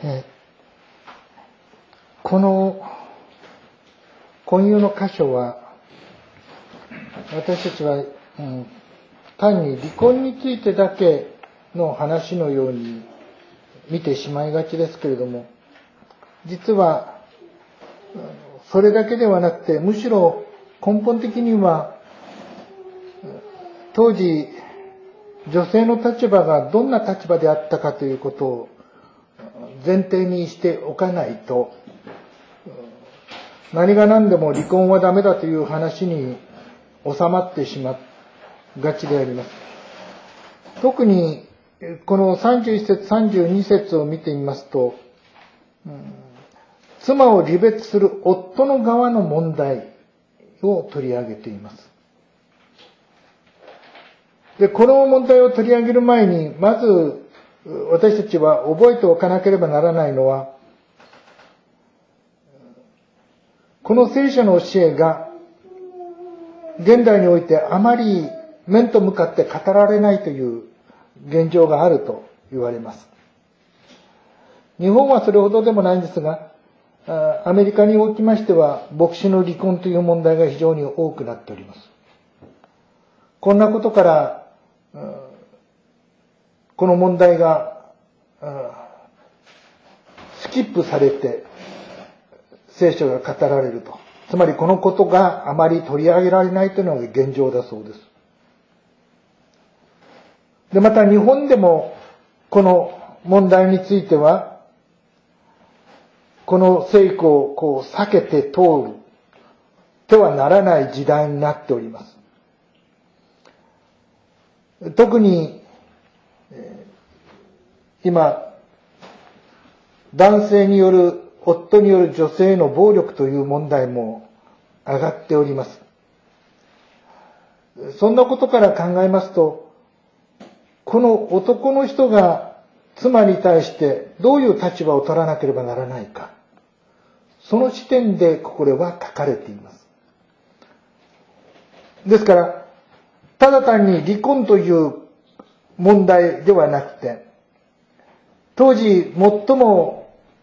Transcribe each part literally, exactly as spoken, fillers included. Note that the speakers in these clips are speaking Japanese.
えー、この今夕の箇所は私たちは、うん、単に離婚についてだけの話のように見てしまいがちですけれども、実はそれだけではなくて、むしろ根本的には当時女性の立場がどんな立場であったかということを前提にしておかないと、何が何でも離婚はダメだという話に収まってしまいがちであります。特にこのさんじゅういっ節さんじゅうに節を見てみますと、うん、妻を離別する夫の側の問題を取り上げています。で、この問題を取り上げる前に、まず私たちは覚えておかなければならないのは、この聖書の教えが現代においてあまり面と向かって語られないという現状があると言われます。日本はそれほどでもないんですが、アメリカにおきましては牧師の離婚という問題が非常に多くなっております。こんなことからこの問題がスキップされて聖書が語られると。つまりこのことがあまり取り上げられないというのが現状だそうです。で、また日本でもこの問題については、この聖句をこう避けて通るてはならない時代になっております。特に今、男性による夫による女性への暴力という問題も上がっております。そんなことから考えますと、この男の人が妻に対してどういう立場を取らなければならないか、その視点でこれは書かれています。ですから、ただ単に離婚という問題ではなくて、当時最も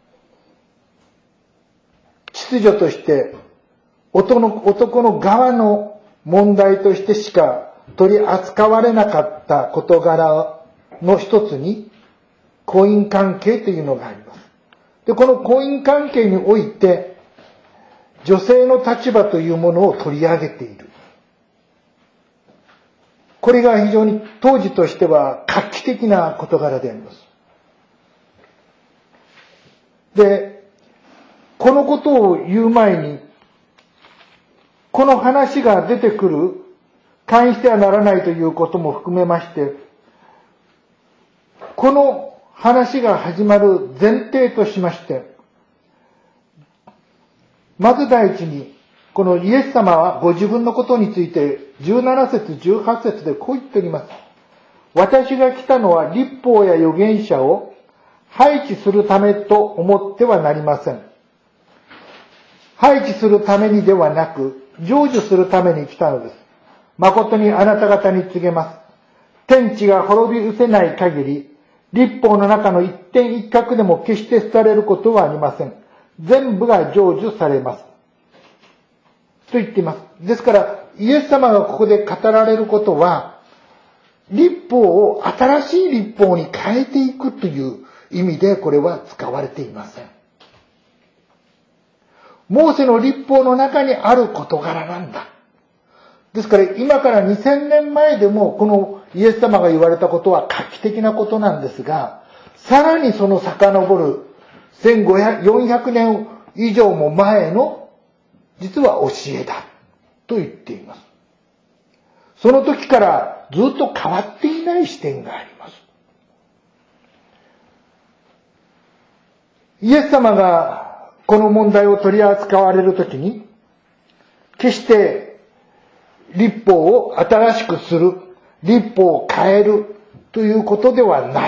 秩序として男の、男の側の問題としてしか取り扱われなかった事柄の一つに婚姻関係というのがあります。で、この婚姻関係において女性の立場というものを取り上げている。これが非常に当時としては画期的な事柄であります。で、このことを言う前に、この話が出てくる、関してはならないということも含めまして、この話が始まる前提としまして、まず第一に、このイエス様はご自分のことについてじゅうなな節じゅうはち節でこう言っております。私が来たのは律法や預言者を廃棄するためと思ってはなりません。廃棄するためにではなく、成就するために来たのです。誠にあなた方に告げます。天地が滅び失せない限り、律法の中の一点一角でも決して捨てられることはありません。全部が成就されます。と言っています。ですから、イエス様がここで語られることは、律法を新しい律法に変えていくという意味でこれは使われていません。モーセの律法の中にある事柄なんだ。ですから今からにせんねんまえでもこのイエス様が言われたことは画期的なことなんですが、さらにその遡るせんごひゃく、よんひゃくねん以上も前の実は教えだと言っています。その時からずっと変わっていない視点があります。イエス様がこの問題を取り扱われるときに、決して律法を新しくする、律法を変えるということではない。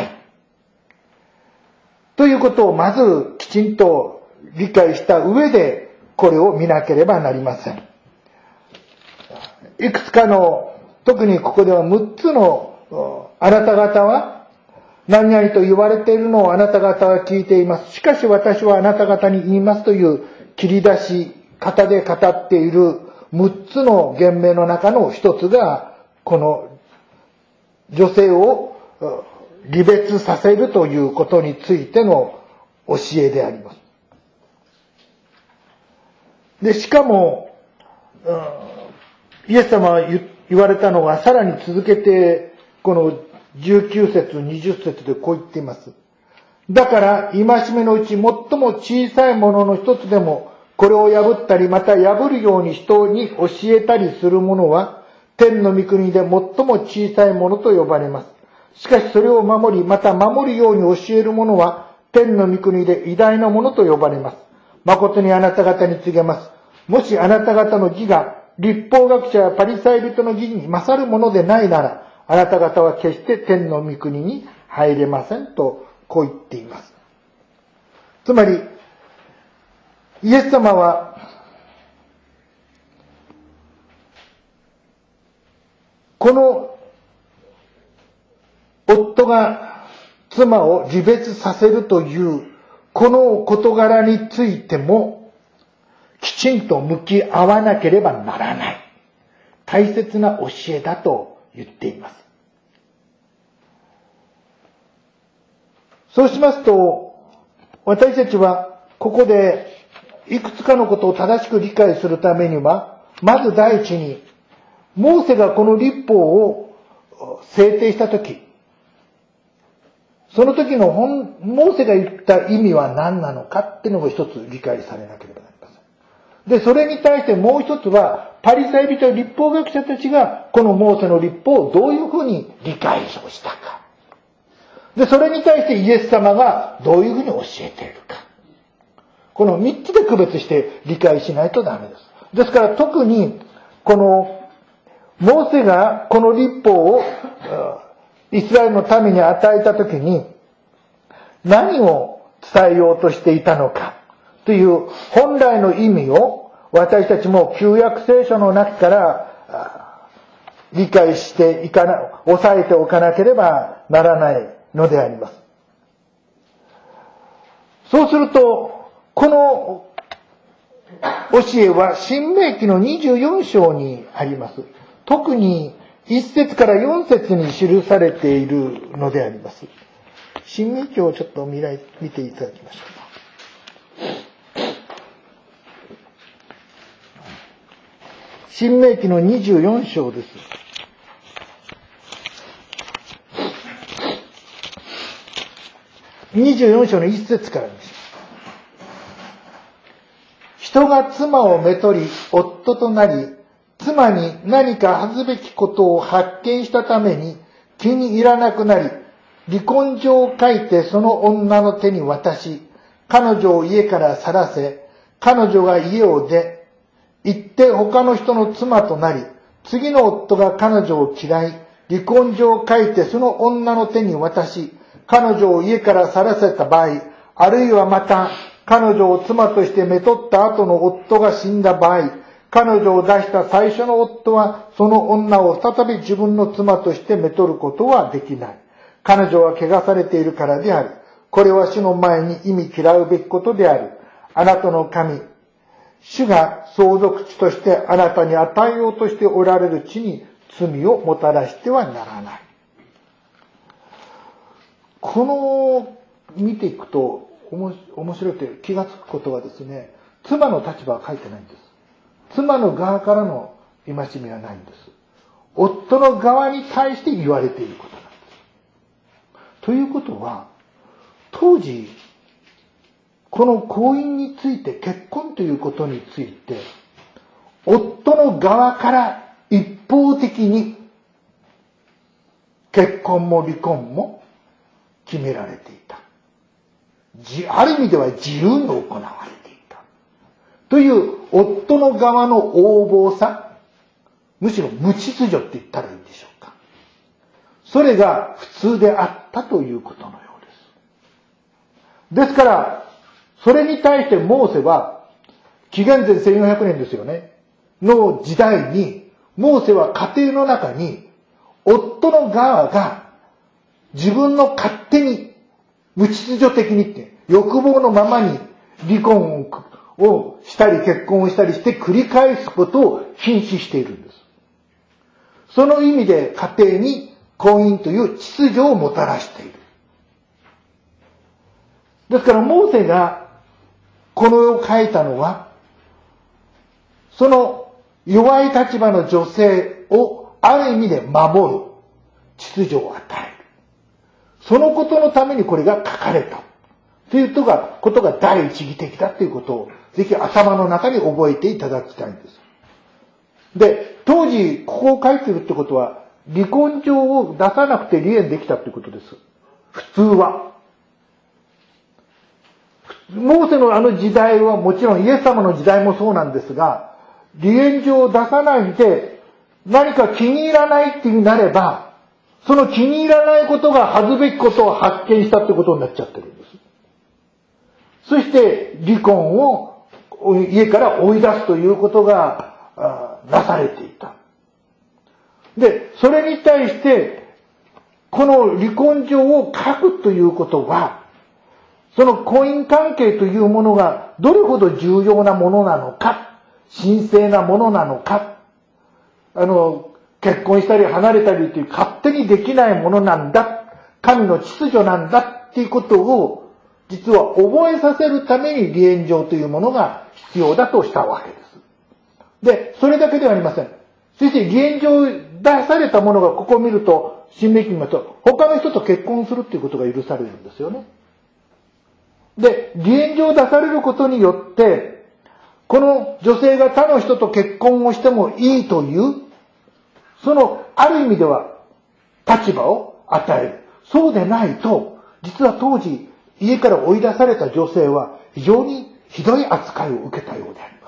ということをまずきちんと理解した上で、これを見なければなりません。いくつかの、特にここではむっつの、あなた方は何々と言われているのをあなた方は聞いています。しかし私はあなた方に言いますという切り出し方で語っているむっつの言命の中の一つが、この女性を離別させるということについての教えであります。で、しかも、イエス様は言われたのはさらに続けて、このじゅうきゅう節、にじゅう節でこう言っています。だから、戒めのうち最も小さいものの一つでも、これを破ったり、また破るように人に教えたりするものは、天の御国で最も小さいものと呼ばれます。しかしそれを守り、また守るように教えるものは、天の御国で偉大なものと呼ばれます。誠にあなた方に告げます。もしあなた方の義が、律法学者やパリサイ人の義に勝るものでないなら、あなた方は決して天の御国に入れませんと、こう言っています。つまり、イエス様は、この夫が妻を離別させるという、この事柄についても、きちんと向き合わなければならない。大切な教えだと言っています。そうしますと、私たちはここでいくつかのことを正しく理解するためには、まず第一に、モーセがこの律法を制定したとき、その時の本、モーセが言った意味は何なのかっていうのが一つ理解されなければなりません。で、それに対してもう一つは、パリサイ人、律法学者たちが、このモーセの律法をどういうふうに理解をしたか。で、それに対してイエス様がどういうふうに教えているか。この三つで区別して理解しないとダメです。ですから特に、この、モーセがこの律法を、イスラエルの民に与えたときに、何を伝えようとしていたのか。という本来の意味を私たちも旧約聖書の中から理解していかな、押さえておかなければならないのであります。そうすると、この教えは申命記のにじゅうよん章にあります。特にいち節からよん節に記されているのであります。申命記をちょっと見ら見ていただきましょう。申命記のにじゅうよん章です。にじゅうよん章のいち節からです。人が妻をめとり、夫となり、妻に何か恥ずべきことを発見したために気に入らなくなり、離婚状を書いてその女の手に渡し、彼女を家から去らせ、彼女が家を出、行って他の人の妻となり、次の夫が彼女を嫌い、離婚状を書いてその女の手に渡し、彼女を家から去らせた場合、あるいはまた彼女を妻としてめとった後の夫が死んだ場合、彼女を出した最初の夫はその女を再び自分の妻としてめとることはできない。彼女は汚されているからである。これは主の前に忌み嫌うべきことである。あなたの神、主が相続地としてあなたに与えようとしておられる地に罪をもたらしてはならない。この見ていくと面白いと気がつくことはですね、妻の立場は書いてないんです。妻の側からの戒めはないんです。夫の側に対して言われていることなんです。ということは、当時この婚姻について、結婚ということについて、夫の側から一方的に結婚も離婚も決められていた。ある意味では自由に行われていた。という夫の側の横暴さ、むしろ無秩序って言ったらいいでしょうか。それが普通であったということのようです。ですから、それに対してモーセは、紀元前せんよんひゃくねんですよね、の時代に、モーセは家庭の中に、夫の側が自分の勝手に、無秩序的にって、欲望のままに離婚をしたり結婚をしたりして繰り返すことを禁止しているんです。その意味で家庭に婚姻という秩序をもたらしている。ですからモーセがこの絵を描いたのは、その弱い立場の女性をある意味で守る秩序を与える。そのことのためにこれが書かれたということが第一義的だということをぜひ頭の中に覚えていただきたいんです。で、当時ここを書いているってことは離婚状を出さなくて離縁できたということです。普通は。モーセのあの時代はもちろんイエス様の時代もそうなんですが、離縁状を出さないで何か気に入らないっていうなれば、その気に入らないことが恥ずべきことを発見したってことになっちゃってるんです。そして離婚を家から追い出すということがなされていた。で、それに対してこの離婚状を書くということは、その婚姻関係というものがどれほど重要なものなのか、神聖なものなのか、あの結婚したり離れたりという勝手にできないものなんだ、神の秩序なんだっていうことを実は覚えさせるために離縁状というものが必要だとしたわけです。で、それだけではありません。そして離縁状出されたものがここを見ると、新明記見ますと、他の人と結婚するっていうことが許されるんですよね。で、離縁状を出されることによって、この女性が他の人と結婚をしてもいいという、そのある意味では立場を与える。そうでないと、実は当時家から追い出された女性は非常にひどい扱いを受けたようであります。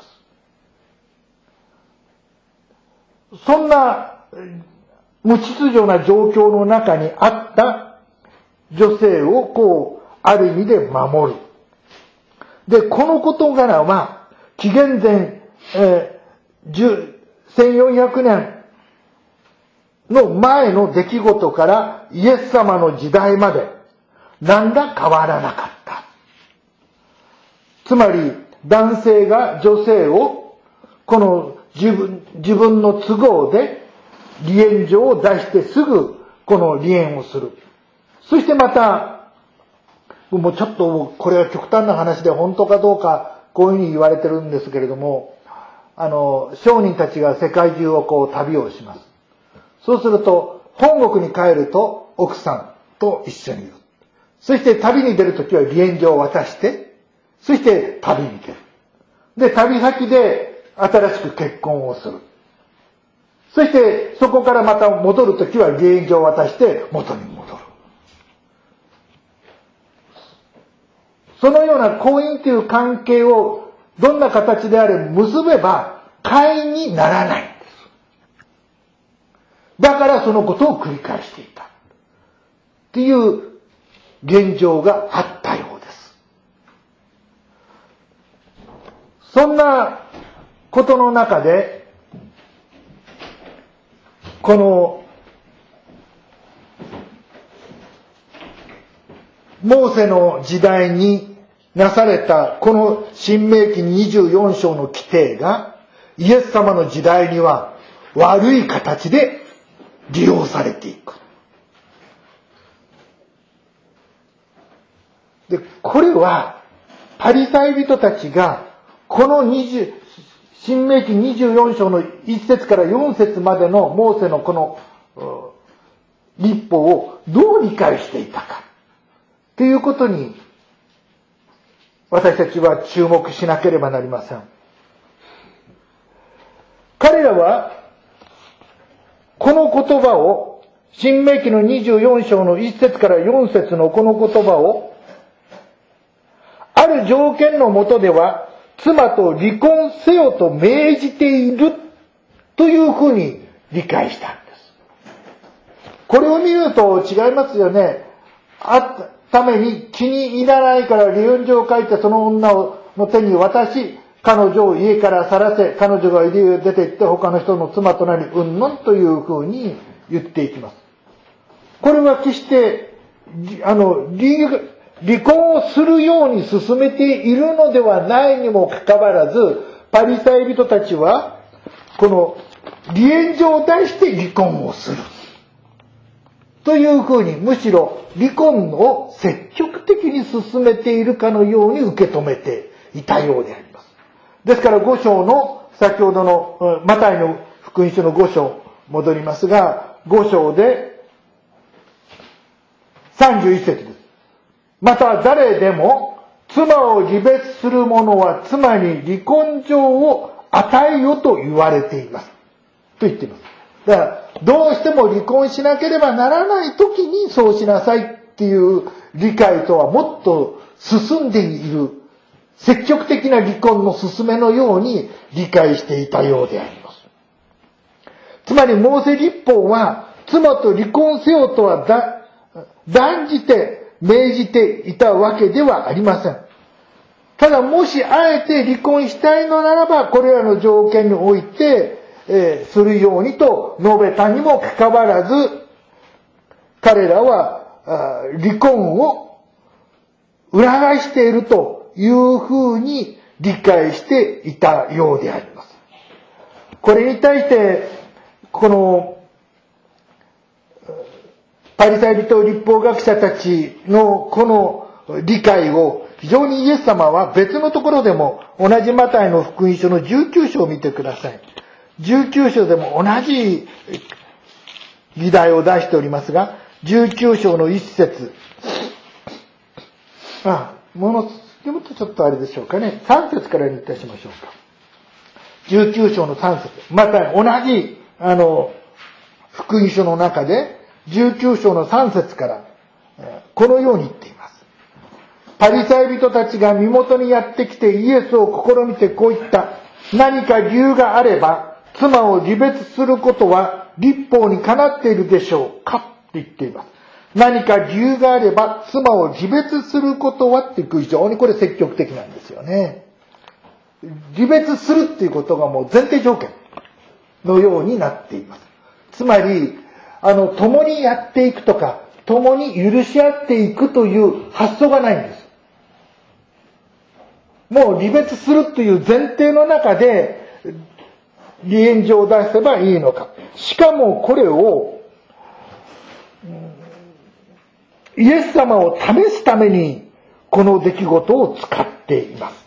そんな無秩序な状況の中にあった女性をこうある意味で守る。で、この事柄は紀元前、えー、せんよんひゃくねんの前の出来事からイエス様の時代まで何ら変わらなかった。つまり男性が女性をこの自分、自分の都合で離縁状を出してすぐこの離縁をする。そしてまたもうちょっとこれは極端な話で本当かどうかこういうふうに言われてるんですけれども、あの商人たちが世界中をこう旅をします。そうすると本国に帰ると奥さんと一緒にいる。そして旅に出るときは離縁状を渡して、そして旅に出る。で、旅先で新しく結婚をする。そしてそこからまた戻るときは離縁状を渡して元に戻る。そのような婚姻という関係をどんな形であれ結べば会員にならないんです。だからそのことを繰り返していたっていう現状があったようです。そんなことの中でこのモーセの時代になされたこの新明記にじゅうよん章の規定がイエス様の時代には悪い形で利用されていく。で、これはパリサイ人たちがこの20新明記にじゅうよん章のいち節からよん節までのモーセのこの律法をどう理解していたかということに私たちは注目しなければなりません。彼らはこの言葉を新明記のにじゅうよん章のいち節からよん節のこの言葉をある条件の下では妻と離婚せよと命じているというふうに理解したんです。これを見ると違いますよね。あっために気に入らないから離婚状を書いてその女の手に渡し、彼女を家から去らせ、彼女が家を出て行って他の人の妻となりうんぬんというふうに言っていきます。これは決してあの、離、離婚をするように進めているのではないにもかかわらず、パリサイ人たちは、この、離縁状を出して離婚をする。というふうに、むしろ離婚を積極的に進めているかのように受け止めていたようであります。ですからご章の、先ほどの、マタイの福音書のご章、戻りますが、ご章でさんじゅういち節です。また誰でも妻を離別する者は妻に離婚状を与えよと言われています。と言っています。だから、どうしても離婚しなければならない時にそうしなさいっていう理解とはもっと進んでいる、積極的な離婚の進めのように理解していたようであります。つまり、モーセ律法は妻と離婚せよとは断じて命じていたわけではありません。ただ、もしあえて離婚したいのならば、これらの条件において、えー、するようにと述べたにもかかわらず、彼らは離婚を裏返しているというふうに理解していたようであります。これに対して、このパリサイ人律法学者たちのこの理解を非常にイエス様は別のところでも同じマタイの福音書のじゅうきゅう章を見てください。じゅうきゅう章でも同じ議題を出しておりますが、じゅうきゅう章の一節。あ、もの、読むとちょっとあれでしょうかね。さん節からにいたしましょうか。じゅうきゅう章のさん節。また同じ、あの、福音書の中で、じゅうきゅう章のさん節から、このように言っています。パリサイ人たちが身元にやってきてイエスを試みてこう言った。何か理由があれば、妻を離別することは律法にかなっているでしょうかって言っています。何か理由があれば、妻を離別することはっていう、非常にこれ積極的なんですよね。離別するっていうことがもう前提条件のようになっています。つまり、あの、共にやっていくとか、共に許し合っていくという発想がないんです。もう離別するという前提の中で、離縁状を出せばいいのか。しかもこれを、イエス様を試すために、この出来事を使っています。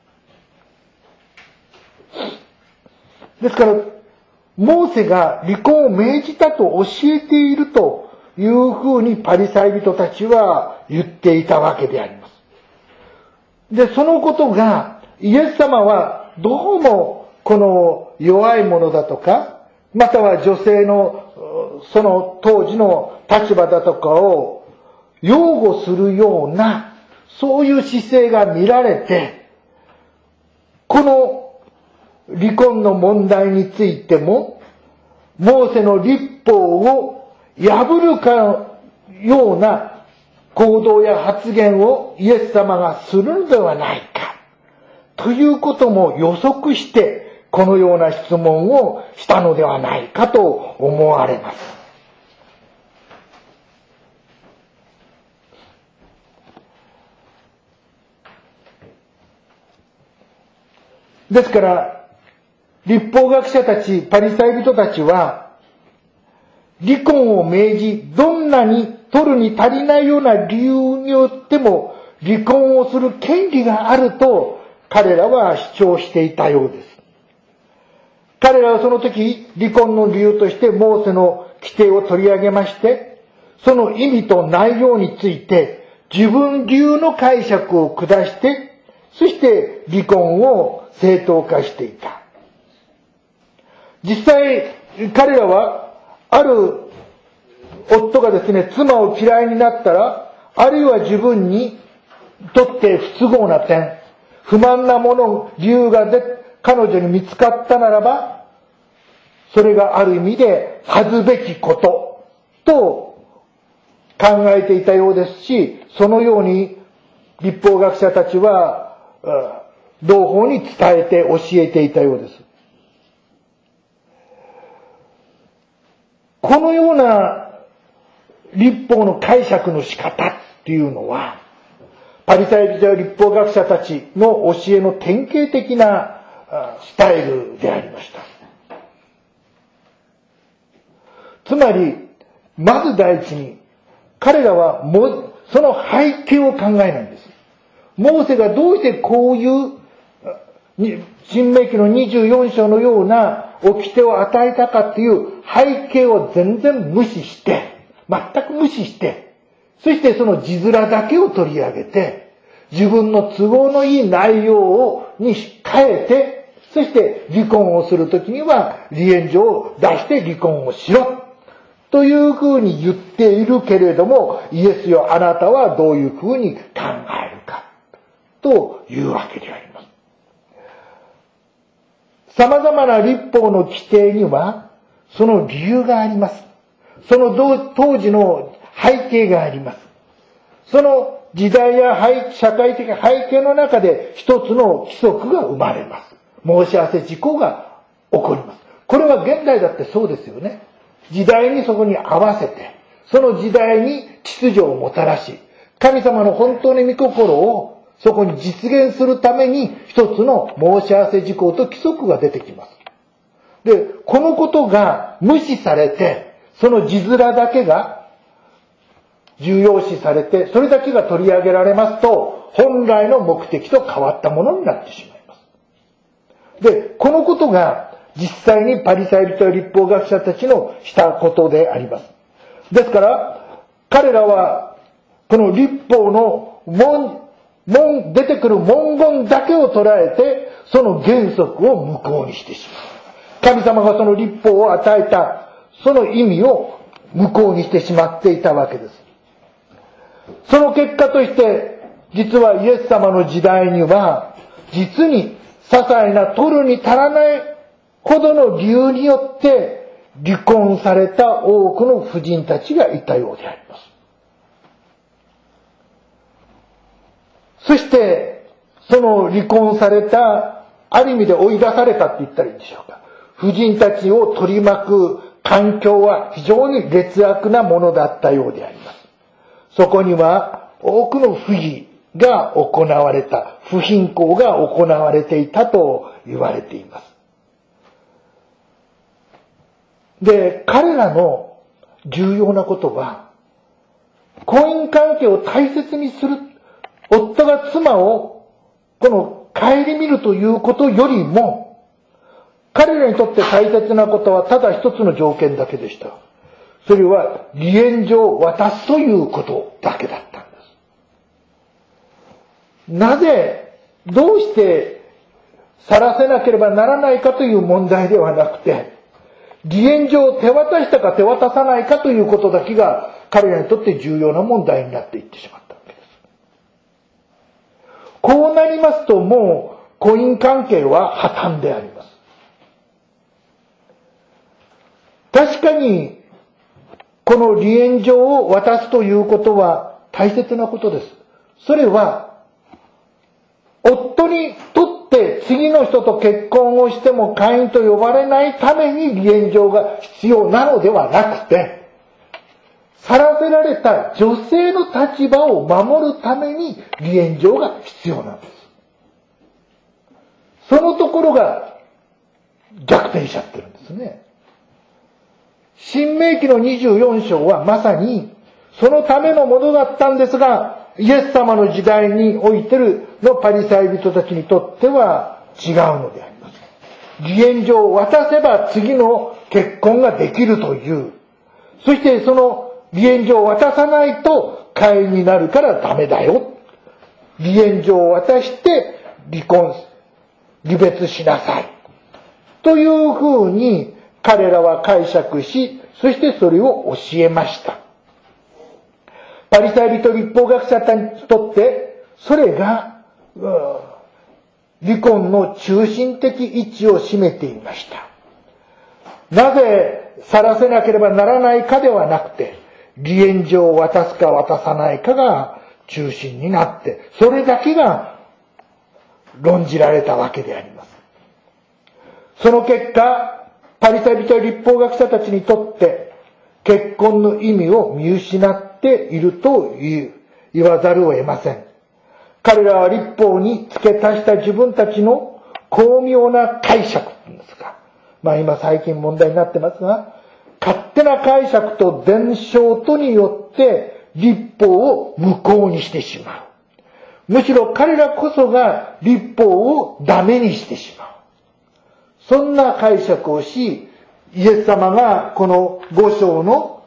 ですから、モーセが離婚を命じたと教えているというふうにパリサイ人たちは言っていたわけであります。で、そのことが、イエス様はどうもこの弱い者だとか、または女性のその当時の立場だとかを擁護するような、そういう姿勢が見られて、この離婚の問題についても、モーセの律法を破るかのような行動や発言をイエス様がするのではないか、ということも予測して、このような質問をしたのではないかと思われます。ですから、律法学者たち、パリサイ人たちは、離婚を命じ、どんなに取るに足りないような理由によっても、離婚をする権利があると、彼らは主張していたようです。彼らはその時、離婚の理由としてモーセの規定を取り上げまして、その意味と内容について、自分流の解釈を下して、そして離婚を正当化していた。実際、彼らは、ある夫がですね、妻を嫌いになったら、あるいは自分にとって不都合な点、不満なもの、理由がで彼女に見つかったならば、それがある意味で恥ずべきことと考えていたようですし、そのように律法学者たちは同胞に伝えて教えていたようです。このような律法の解釈の仕方っていうのは、パリサイ人や律法学者たちの教えの典型的なスタイルでありました。つまり、まず第一に、彼らはもその背景を考えないんです。モーセがどうしてこういう新明記のにじゅうよん章のような掟を与えたかっていう背景を全然無視して、全く無視して、そしてその字面だけを取り上げて、自分の都合のいい内容をに変えて、そして離婚をするときには離縁状を出して離婚をしろというふうに言っているけれども、イエスよ、あなたはどういうふうに考えるかというわけであります。様々な律法の規定にはその理由があります。その当時の背景があります。その時代や社会的背景の中で一つの規則が生まれます。申し合わせ事項が起こります。これは現代だってそうですよね。時代にそこに合わせて、その時代に秩序をもたらし、神様の本当の御心をそこに実現するために一つの申し合わせ事項と規則が出てきます。で、このことが無視されて、その字面だけが重要視されて、それだけが取り上げられますと、本来の目的と変わったものになってしまいます。で、このことが実際にパリサイ人や律法学者たちのしたことであります。ですから、彼らは、この律法の文、文、出てくる文言だけを捉えて、その原則を無効にしてしまう。神様がその律法を与えた、その意味を無効にしてしまっていたわけです。その結果として、実はイエス様の時代には、実に些細な取るに足らないほどの理由によって離婚された多くの婦人たちがいたようであります。そして、その離婚された、ある意味で追い出されたって言ったらいいんでしょうか。婦人たちを取り巻く環境は非常に劣悪なものだったようであります。そこには多くの不義が行われた、不貧困が行われていたと言われています。で、彼らの重要なことは、婚姻関係を大切にする、夫が妻をこの顧みるということよりも、彼らにとって大切なことはただ一つの条件だけでした。それは離縁状を渡すということだけだったんです。なぜ、どうして去らせなければならないかという問題ではなくて、離縁状を手渡したか手渡さないかということだけが彼らにとって重要な問題になっていってしまったわけです。こうなりますともう婚姻関係は破綻であります。確かにこの離縁状を渡すということは大切なことです。それは夫にとって次の人と結婚をしても会員と呼ばれないために離縁状が必要なのではなくて、去らせられた女性の立場を守るために離縁状が必要なんです。そのところが逆転しちゃってるんですね。新明記のにじゅうよん章はまさにそのためのものだったんですが、イエス様の時代においてるのパリサイ人たちにとっては違うのであります。離縁状を渡せば次の結婚ができるという。そしてその離縁状を渡さないと会員になるからダメだよ。離縁状を渡して離婚、離別しなさい。というふうに彼らは解釈し、そしてそれを教えました。パリサイ人律法学者にとって、それが、離婚の中心的位置を占めていました。なぜ去らせなければならないかではなくて、離縁状を渡すか渡さないかが中心になって、それだけが論じられたわけであります。その結果、パリサイ人律法学者たちにとって、 結婚の意味を見失っていると言わざるを得ません。彼らは律法に付け足した自分たちの巧妙な解釈ですか。まあ今最近問題になってますが、勝手な解釈と伝承とによって律法を無効にしてしまう。むしろ彼らこそが律法をダメにしてしまう。そんな解釈をし、イエス様がこのご章の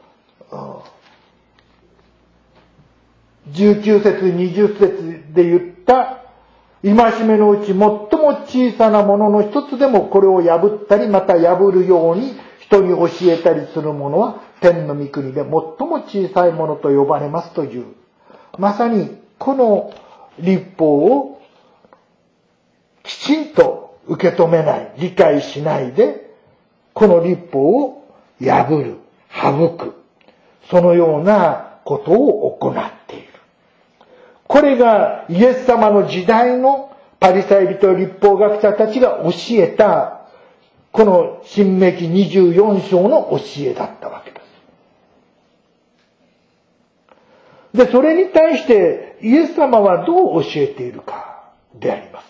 じゅうきゅう節にじゅっ節で言った戒めのうち最も小さなものの一つでもこれを破ったりまた破るように人に教えたりするものは天の御国で最も小さいものと呼ばれますという、まさにこの律法をきちんと受け止めない、理解しないでこの律法を破る、省く、そのようなことを行っている。これがイエス様の時代のパリサイ人律法学者たちが教えたこの新明記にじゅうよん章の教えだったわけです。で、それに対してイエス様はどう教えているかであります。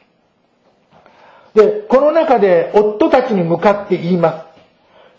で、この中で夫たちに向かって言います。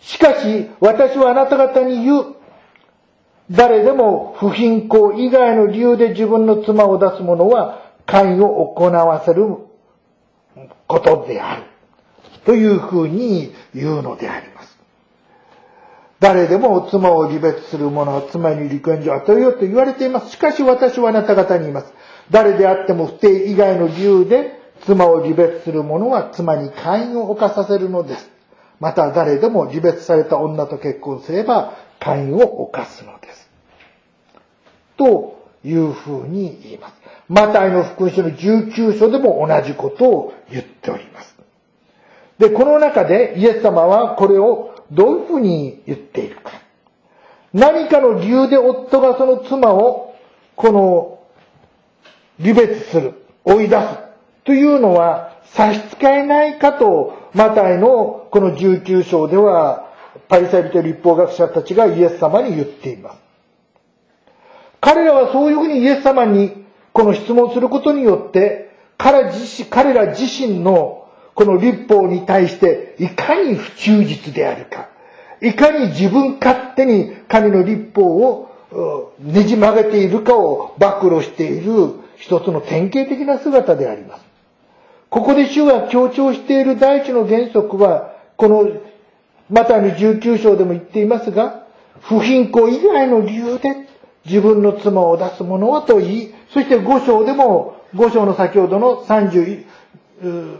しかし、私はあなた方に言う。誰でも不貧困以外の理由で自分の妻を出す者は姦淫を行わせることである。というふうに言うのであります。誰でも妻を離別する者は妻に離婚状を与えようと言われています。しかし私はあなた方に言います。誰であっても不貞以外の理由で妻を離別する者は妻に姦淫を犯させるのです。また誰でも離別された女と結婚すれば姦淫を犯すのです。というふうに言います。マタイの福音書のじゅうきゅう章でも同じことを言っております。で、この中でイエス様はこれをどういうふうに言っているか。何かの理由で夫がその妻をこの離別する、追い出すというのは差し支えないかと、マタイのこのじゅうきゅう章ではパリサイ人律法学者たちがイエス様に言っています。彼らはそういうふうにイエス様にこの質問することによって彼自身、彼ら自身のこの律法に対していかに不忠実であるか、いかに自分勝手に神の律法をねじ曲げているかを暴露している一つの典型的な姿であります。ここで主が強調している第一の原則は、このマタイのじゅうきゅう章でも言っていますが、不貧困以外の理由で自分の妻を出す者はと言い、そしてご章でも、ご章の先ほどのさんじゅう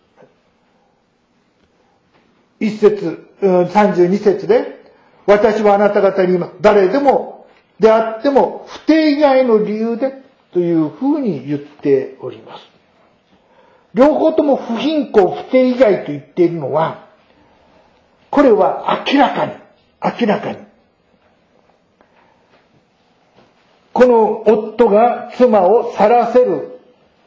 いち節、さんじゅうに節で、私はあなた方に言います。誰でもであっても不貞以外の理由でというふうに言っております。両方とも不貧困、不貞以外と言っているのは、これは明らかに、明らかに、この夫が妻を去らせる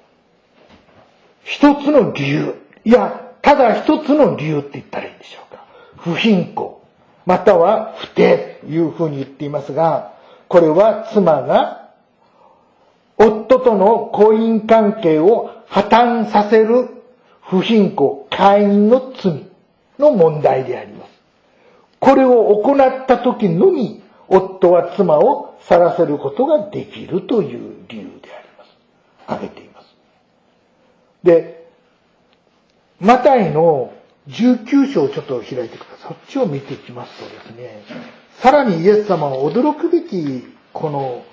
一つの理由、いや、ただ一つの理由って言ったらいいんでしょうか。不貧困、または不貞というふうに言っていますが、これは妻が夫との婚姻関係を破綻させる不貧困、姦淫の罪の問題であります。これを行った時のみ、夫は妻を去らせることができるという理由であります。挙げています。で、マタイのじゅうきゅう章をちょっと開いてください。そっちを見ていきますとですね、さらにイエス様は驚くべきこの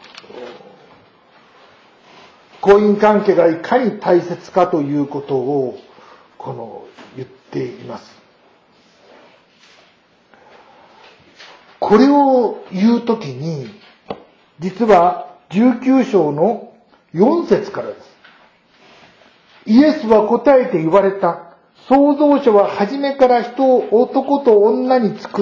婚姻関係がいかに大切かということをこの言っています。これを言うときに、実はじゅうきゅう章のよん節からです。イエスは答えて言われた。創造主は初めから人を男と女に作って、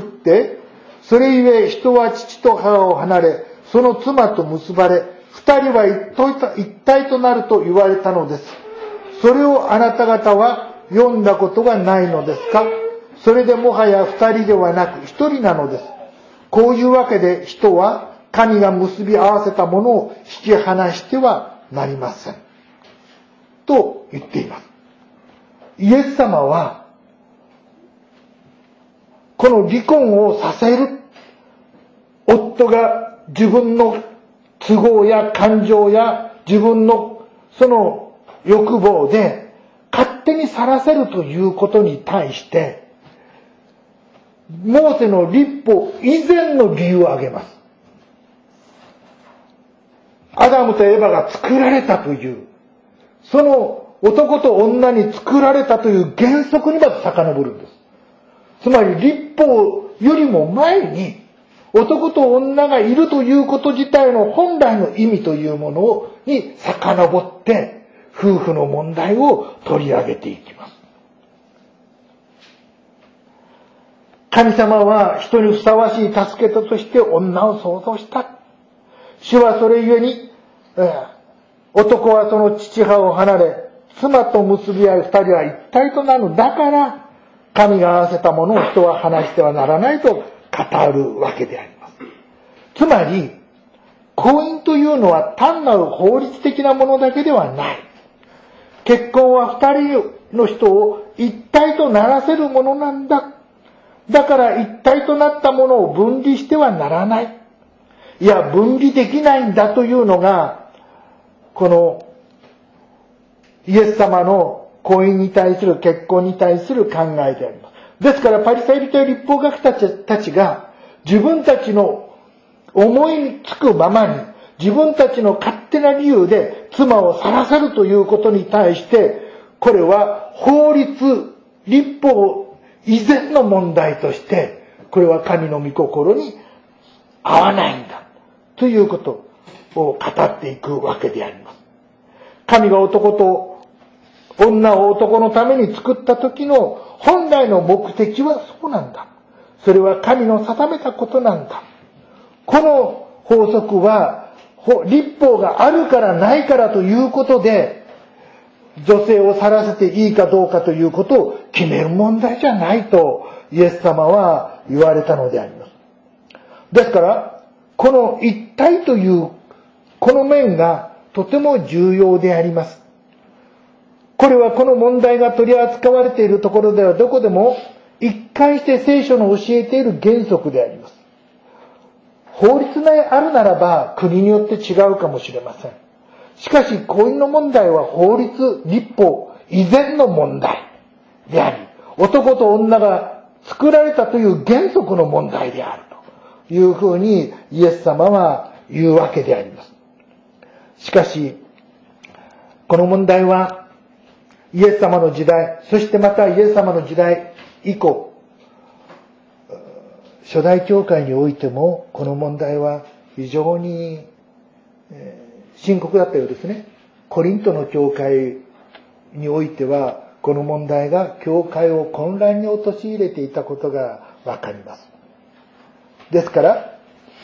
それゆえ人は父と母を離れ、その妻と結ばれ、二人は一体となると言われたのです。それをあなた方は読んだことがないのですか？それでもはや二人ではなく一人なのです。 こういうわけで人は神が結び合わせたものを引き離してはなりません。と言っています。イエス様は、この離婚をさせる、夫が自分の都合や感情や自分のその欲望で勝手にさらせるということに対して、モーセの律法以前の理由を挙げます。アダムとエバが作られたという、その男と女に作られたという原則にまで遡るんです。つまり律法よりも前に男と女がいるということ自体の本来の意味というものに遡って夫婦の問題を取り上げていきます。神様は人にふさわしい助け手として女を創造した。主はそれゆえに、えー、男はその父母を離れ、妻と結び合い二人は一体となる。だから、神が合わせたものを人は離してはならないと語るわけであります。つまり、婚姻というのは単なる法律的なものだけではない。結婚は二人の人を一体とならせるものなんだ。だから一体となったものを分離してはならない。いや、分離できないんだというのが、このイエス様の婚姻に対する、結婚に対する考えであります。ですからパリサイ人や律法学者たちが自分たちの思いつくままに、自分たちの勝手な理由で妻を去らせるということに対して、これは法律、律法以前の問題として、これは神の御心に合わないんだということを語っていくわけであります。神が男と女を男のために作った時の本来の目的はそうなんだ。それは神の定めたことなんだ。この法則は律法があるからないからということで女性を去らせていいかどうかということを決める問題じゃないとイエス様は言われたのであります。ですからこの一体というこの面がとても重要であります。これはこの問題が取り扱われているところではどこでも一貫して聖書の教えている原則であります。法律があるならば国によって違うかもしれません。しかし婚姻の問題は法律、律法以前の問題であり、男と女が作られたという原則の問題であるというふうにイエス様は言うわけであります。しかしこの問題はイエス様の時代、そしてまたイエス様の時代以降、初代教会においてもこの問題は非常に深刻だったようですね。コリントの教会においてはこの問題が教会を混乱に陥れていたことがわかります。ですから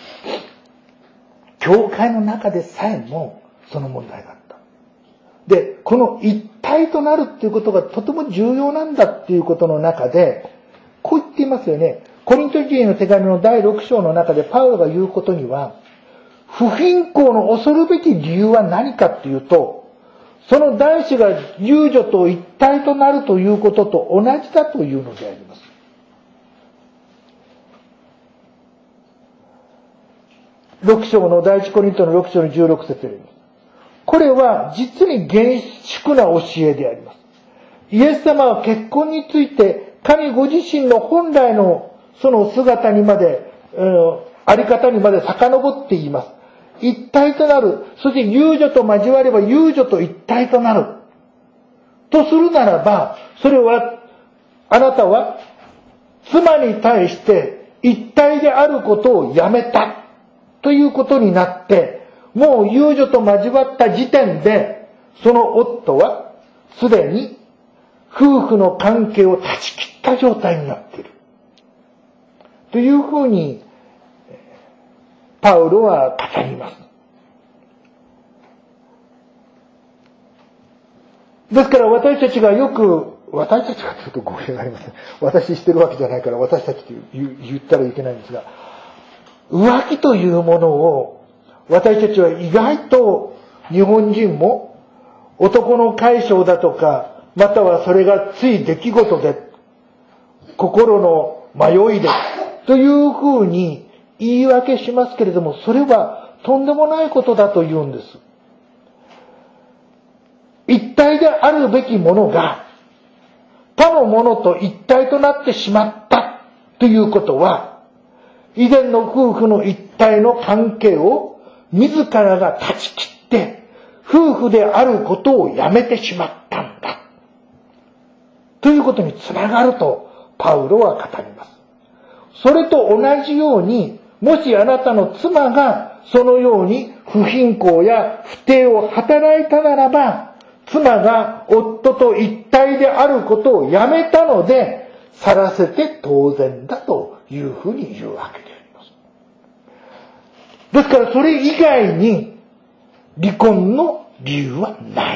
教会の中でさえもその問題があった。で、この一体となるっていうことがとても重要なんだっていうことの中でこう言っていますよね。コリント人への手紙のだいろく章の中でパウロが言うことには、不貧困の恐るべき理由は何かっていうと、その男子が遊女と一体となるということと同じだというのであります。ろく章の第一コリントのろく章のじゅうろく節よりも、これは実に厳粛な教えであります。イエス様は結婚について神ご自身の本来のその姿にまで、うん、あり方にまで遡って言います。一体となる。そして遊女と交われば遊女と一体となる。とするならば、それは、あなたは妻に対して一体であることをやめた。ということになって、もう遊女と交わった時点で、その夫はすでに夫婦の関係を断ち切った状態になっている。というふうに、パウロは語ります。ですから私たちがよく、私たちがというと語弊がありますね。私してるわけじゃないから私たちと言ったらいけないんですが、 浮気というものを私たちは意外と日本人も男の解消だとか、またはそれがつい出来事で、心の迷いでというふうに言い訳しますけれども、それはとんでもないことだと言うんです。一体であるべきものが他のものと一体となってしまったということは、以前の夫婦の一体の関係を自らが断ち切って夫婦であることをやめてしまったんだということにつながるとパウロは語ります。それと同じように、もしあなたの妻がそのように不貧困や不貞を働いたならば、妻が夫と一体であることをやめたので晒せて当然だというふうに言うわけであります。ですからそれ以外に離婚の理由はない。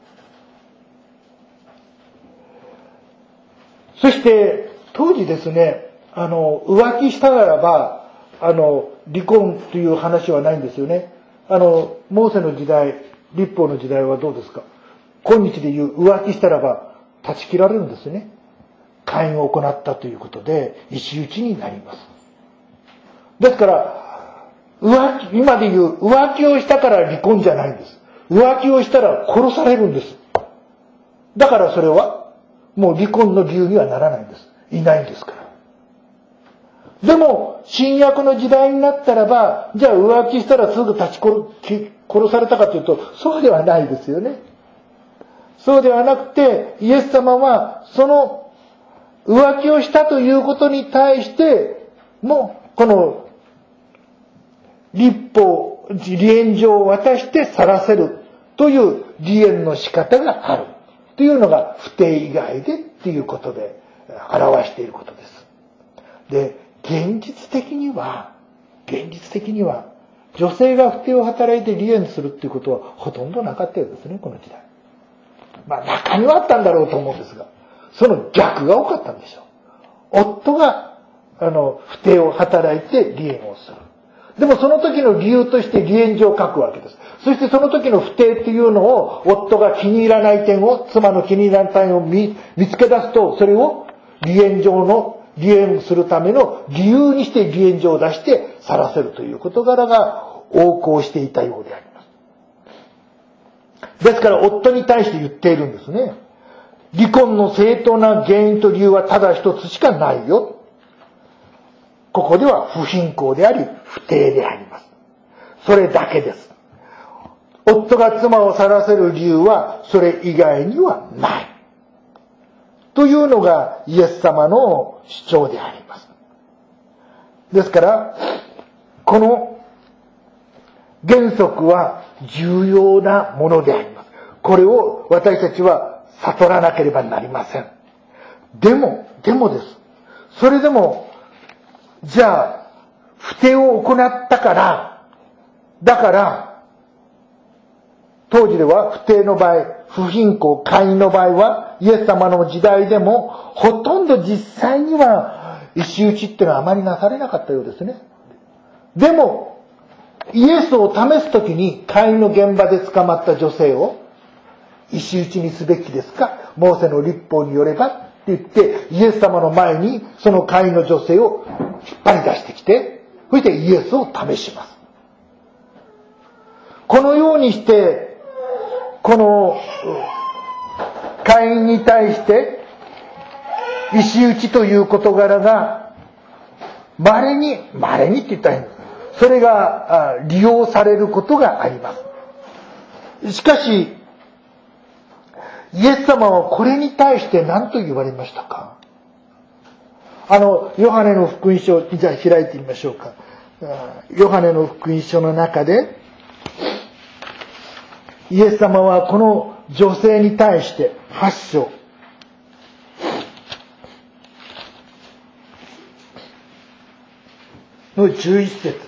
そして当時ですね、あの浮気したならばあの離婚という話はないんですよね。あのモーセの時代、律法の時代はどうですか。今日で言う浮気したらば断ち切られるんですね。姦淫を行ったということで石打ちになります。ですから浮気、今で言う浮気をしたから離婚じゃないんです。浮気をしたら殺されるんです。だからそれはもう離婚の理由にはならないんです。いないんですから。でも新約の時代になったらば、じゃあ浮気したらすぐ立ち殺されたかというとそうではないですよね。そうではなくて、イエス様はその浮気をしたということに対しても、この律法、離縁状を渡して晒せるという離縁の仕方があるというのが不貞以外でっていうことで表していることです。で、現実的には、現実的には女性が不貞を働いて離縁するっていうことはほとんどなかったようですね、この時代。まあ中にはあったんだろうと思うんですが、その逆が多かったんでしょう。夫が、あの、不貞を働いて離縁をする。でもその時の理由として離縁状を書くわけです。そしてその時の不貞っていうのを、夫が気に入らない点を、妻の気に入らない点を 見, 見つけ出すと、それを離縁状の、離縁するための理由にして離縁状を出して晒せるという事柄が横行していたようであります。ですから夫に対して言っているんですね。離婚の正当な原因と理由はただ一つしかないよ。ここでは不貧困であり不貞であります。それだけです。夫が妻を晒せる理由はそれ以外にはない。というのがイエス様の主張であります。ですから、この原則は重要なものであります。これを私たちは悟らなければなりません。でも、でもです。それでも、じゃあ、不貞を行ったから、だから、当時では不貞の場合、不貧困、姦淫の場合は、イエス様の時代でも、ほとんど実際には、石打ちっていうのはあまりなされなかったようですね。でも、イエスを試すときに、姦淫の現場で捕まった女性を、石打ちにすべきですか？モーセの律法によればって言って、イエス様の前に、その姦淫の女性を引っ張り出してきて、そしてイエスを試します。このようにして、この姦淫に対して石打ちという事柄が稀に稀にって言ったらいいんです。それが利用されることがあります。しかしイエス様はこれに対して何と言われましたか？あのヨハネの福音書、じゃあ開いてみましょうか。ヨハネの福音書の中でイエス様はこの女性に対してはち章のじゅういち節、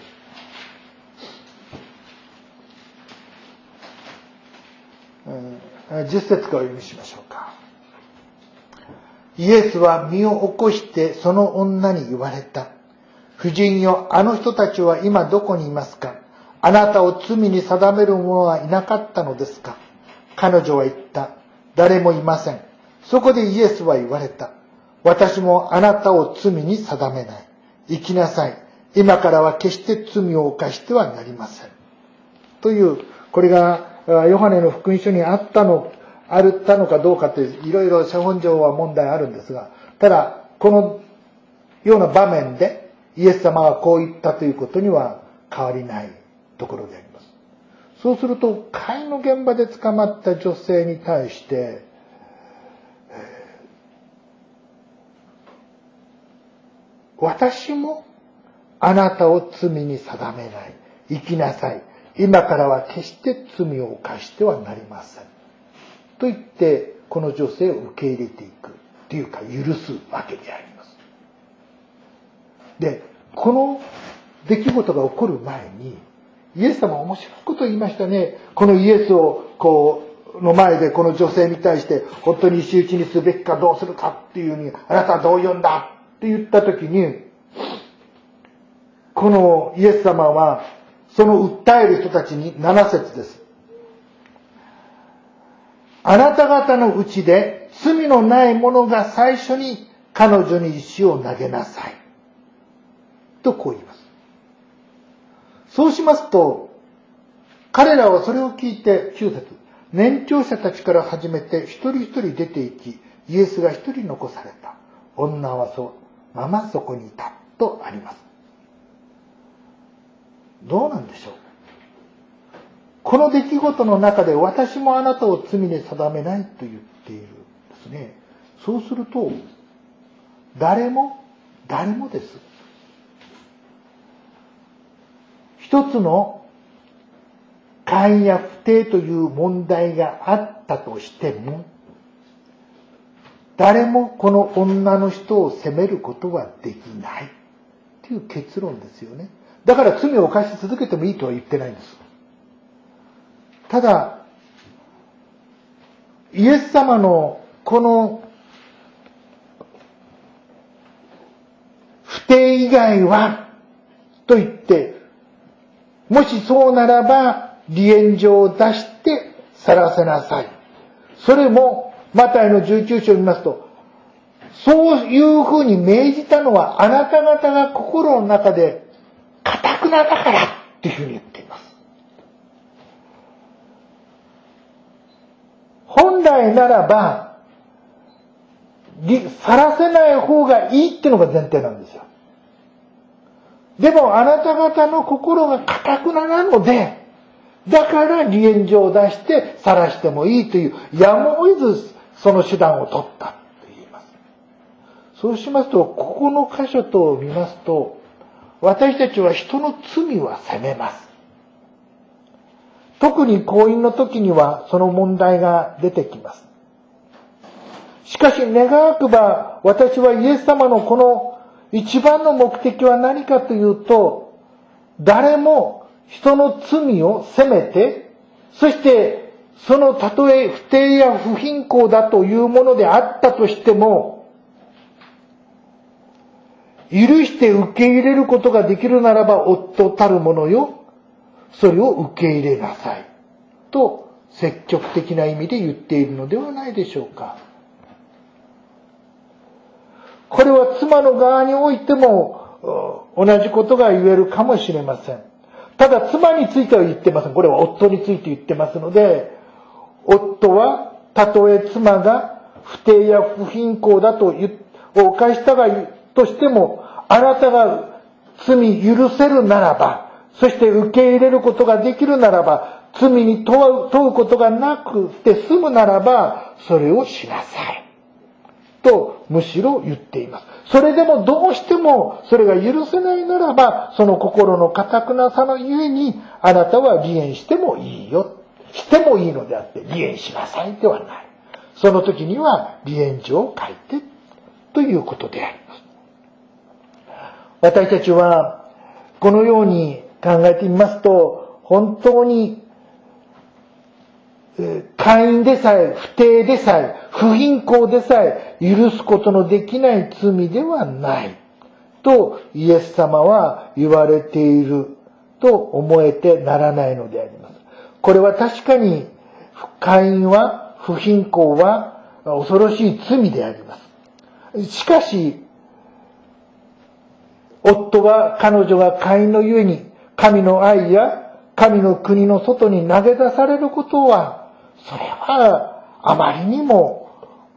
じゅっ節からお読みしましょうか。イエスは身を起こしてその女に言われた。 婦人よ、あの人たちは今どこにいますか？あなたを罪に定める者はいなかったのですか？彼女は言った。誰もいません。そこでイエスは言われた。私もあなたを罪に定めない。生きなさい。今からは決して罪を犯してはなりません。という、これがヨハネの福音書にあったの、あったのかどうかという、いろいろ写本上は問題あるんですが、ただ、このような場面でイエス様はこう言ったということには変わりないところであります。そうすると、会の現場で捕まった女性に対して、私もあなたを罪に定めない。生きなさい。今からは決して罪を犯してはなりません。と言って、この女性を受け入れていく。というか、許すわけであります。で、この出来事が起こる前に、イエス様は面白いことを言いましたね。このイエスを、こう、の前でこの女性に対して、本当に石打ちにすべきかどうするかっていうふうに、あなたはどう言うんだって言ったときに、このイエス様は、その訴える人たちになな節です。あなた方のうちで罪のない者が最初に彼女に石を投げなさい。とこう言います。そうしますと、彼らはそれを聞いて、きゅう節、年長者たちから始めて一人一人出て行き、イエスが一人残された。女はそのままそこにいた。とあります。どうなんでしょう。この出来事の中で私もあなたを罪に定めないと言っているんですね。そうすると、誰も、誰もです。一つの姦や不貞という問題があったとしても、誰もこの女の人を責めることはできないという結論ですよね。だから罪を犯し続けてもいいとは言ってないんです。ただ、イエス様のこの不貞以外はと言って、もしそうならば離縁状を出して晒せなさい。それもマタイのじゅうきゅう章を見ますと、そういうふうに命じたのはあなた方が心の中で堅くなだからっていうふうに言っています。本来ならば晒せない方がいいっていうのが前提なんですよ。でもあなた方の心が堅くななので、だから離縁状を出して晒してもいいというやむを得ずその手段を取ったと言います。そうしますと、ここの箇所と見ますと、私たちは人の罪は責めます。特に婚姻の時にはその問題が出てきます。しかし願わくば、私はイエス様のこの一番の目的は何かというと、誰も人の罪を責めて、そしてそのたとえ不貞や不貧困だというものであったとしても、許して受け入れることができるならば、夫たるものよ、それを受け入れなさいと積極的な意味で言っているのではないでしょうか。これは妻の側においても同じことが言えるかもしれません。ただ妻については言ってません。これは夫について言ってますので、夫はたとえ妻が不貞や不貧困だと犯したがとしても、あなたが罪許せるならば、そして受け入れることができるならば、罪に問う、問うことがなくて済むならば、それをしなさい。と、むしろ言っています。それでもどうしてもそれが許せないならば、その心の堅くなさのゆえに、あなたは離縁してもいいよ。してもいいのであって、離縁しなさいではない。その時には離縁状を書いて、ということであります。私たちは、このように考えてみますと、本当に、姦淫でさえ、不貞でさえ、不貧困でさえ、許すことのできない罪ではない。 とイエス様は言われていると思えてならないのであります。これは確かに姦淫は、不貧困は恐ろしい罪であります。しかし、夫が彼女が姦淫のゆえに神の愛や神の国の外に投げ出されることは、それはあまりにも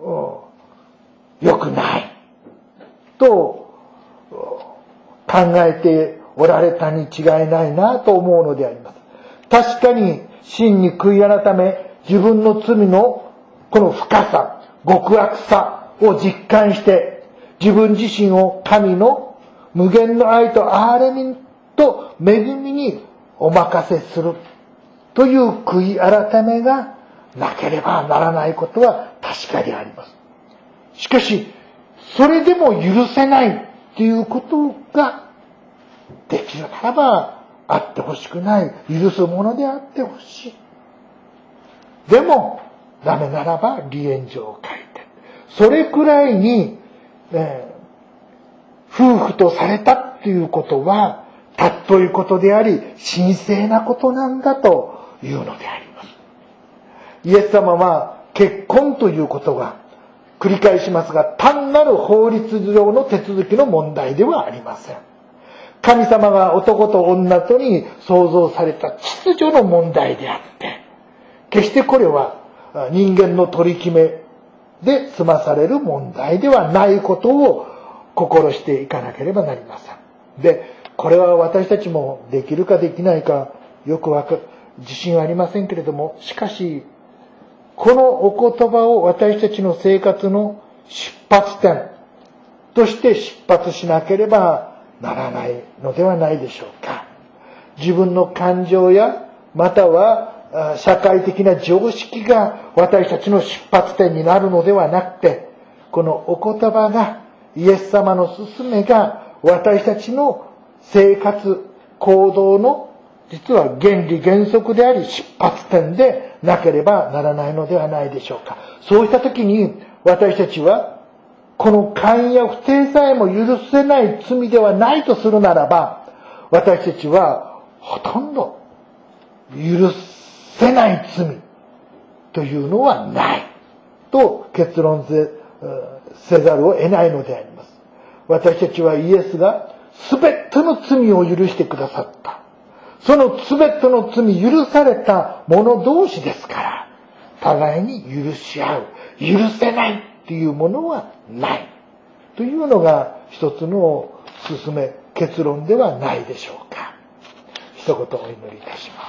良くないと考えておられたに違いないなと思うのであります。確かに真に悔い改め、自分の罪のこの深さ、極悪さを実感して、自分自身を神の無限の愛と憐れみと恵みにお任せするという悔い改めがなければならないことは確かであります。しかし、それでも許せないということができるならばあってほしくない、許すものであってほしい。でもダメならば離縁状を書いて、それくらいに、えー、夫婦とされたということは尊いことであり、神聖なことなんだというのであります。イエス様は結婚ということが、繰り返しますが、単なる法律上の手続きの問題ではありません。神様が男と女とに創造された秩序の問題であって、決してこれは人間の取り決めで済まされる問題ではないことを心していかなければなりません。で、これは私たちもできるかできないかよくわかる、自信はありませんけれども、しかし、このお言葉を私たちの生活の出発点として出発しなければならないのではないでしょうか。自分の感情や、または社会的な常識が私たちの出発点になるのではなくて、このお言葉が、イエス様の勧めが私たちの生活、行動の実は原理原則であり出発点でなければならないのではないでしょうか。そうしたときに私たちはこの姦淫や不貞さえも許せない罪ではないとするならば、私たちはほとんど許せない罪というのはないと結論せざるを得ないのであります。私たちはイエスが全ての罪を許してくださった。その全ての罪許された者同士ですから、互いに許し合う、許せないというものはないというのが一つの勧め、結論ではないでしょうか。一言お祈りいたします。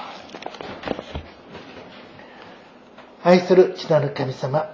愛する父なる神様、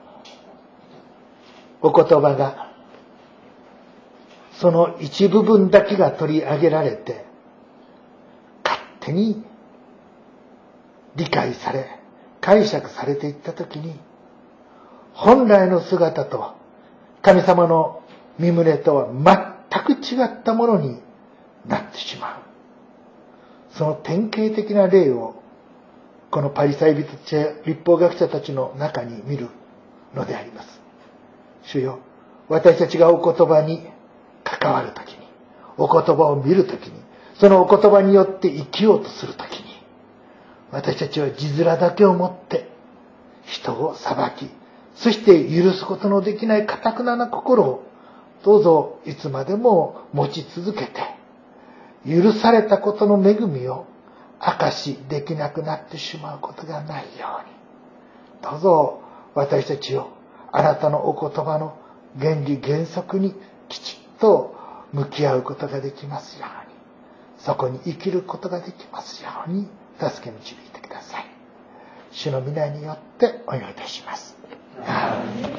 お言葉がその一部分だけが取り上げられて手に理解され解釈されていったときに、本来の姿と神様の御胸とは全く違ったものになってしまう。その典型的な例をこのパリサイ人律法学者たちの中に見るのであります。主よ、私たちがお言葉に関わるときに、お言葉を見るときに、そのお言葉によって生きようとするときに、私たちは字面だけをもって人を裁き、そして許すことのできない堅くなな心をどうぞいつまでも持ち続けて、許されたことの恵みを証しできなくなってしまうことがないように、どうぞ私たちをあなたのお言葉の原理原則にきちっと向き合うことができますように、そこに生きることができますように助け導いてください。主の御名によってお祈りいたします。